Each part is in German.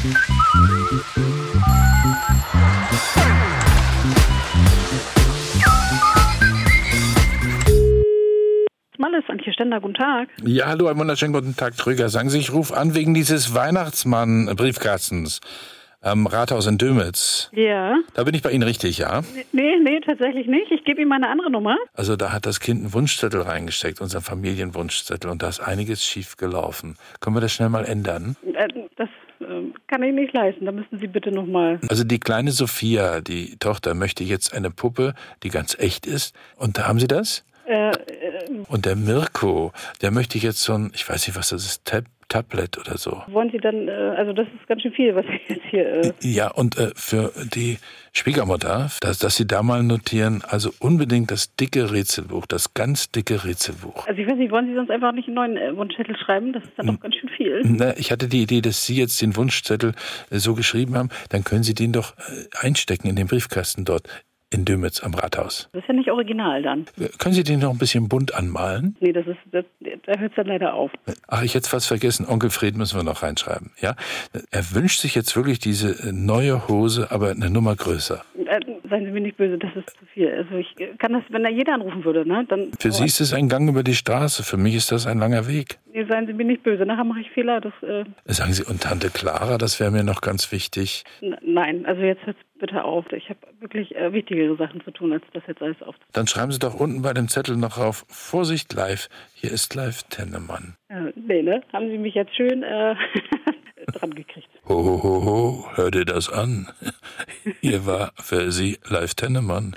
Malles, Antje Stender, guten Tag. Ja, hallo, einen wunderschönen guten Tag, Trüger. Sagen Sie, ich rufe an wegen dieses Weihnachtsmann-Briefkastens am Rathaus in Dömitz. Ja. Da bin ich bei Ihnen richtig, ja? Nee, tatsächlich nicht. Ich gebe Ihnen mal eine andere Nummer. Also da hat das Kind einen Wunschzettel reingesteckt, unseren Familienwunschzettel, und da ist einiges schief gelaufen. Können wir das schnell mal ändern? Das kann ich nicht leisten. Da müssen Sie bitte nochmal. Also die kleine Sophia, die Tochter, möchte jetzt eine Puppe, die ganz echt ist. Und da haben Sie das? Und der Mirko, der möchte jetzt so ein, ich weiß nicht, was das ist, Tablet oder so. Wollen Sie dann, also das ist ganz schön viel, was Sie jetzt hier... Ja, und für die Schwiegermutter, dass Sie da mal notieren, also unbedingt das dicke Rätselbuch, das ganz dicke Rätselbuch. Also ich weiß nicht, wollen Sie sonst einfach nicht einen neuen Wunschzettel schreiben? Das ist dann doch ganz schön viel. Na, ich hatte die Idee, dass Sie jetzt den Wunschzettel so geschrieben haben, dann können Sie den doch einstecken in den Briefkasten dort in Dömitz am Rathaus. Das ist ja nicht original dann. Können Sie den noch ein bisschen bunt anmalen? Nee, da hört es dann leider auf. Ach, ich hätte es fast vergessen. Onkel Fred müssen wir noch reinschreiben. Ja? Er wünscht sich jetzt wirklich diese neue Hose, aber eine Nummer größer. Seien Sie mir nicht böse, das ist zu viel. Also ich kann das, wenn da jeder anrufen würde, ne? Dann. Für Sie ist es ein Gang über die Straße. Für mich ist das ein langer Weg. Nee, seien Sie mir nicht böse. Nachher mache ich Fehler. Sagen Sie, und Tante Clara, das wäre mir noch ganz wichtig. Nein, also jetzt hört bitte auf. Ich habe wirklich wichtigere Sachen zu tun, als das jetzt alles aufzunehmen. Dann schreiben Sie doch unten bei dem Zettel noch auf: Vorsicht live, hier ist live Tennemann. Nee, ne? Haben Sie mich jetzt schön dran gekriegt. Ho, ho, ho, ho, hör dir das an. Hier war für Sie live Tennemann.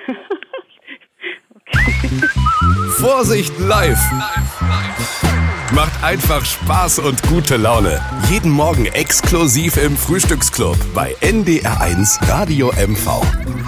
Okay. Vorsicht live! Macht einfach Spaß und gute Laune. Jeden Morgen exklusiv im Frühstücksclub bei NDR1 Radio MV.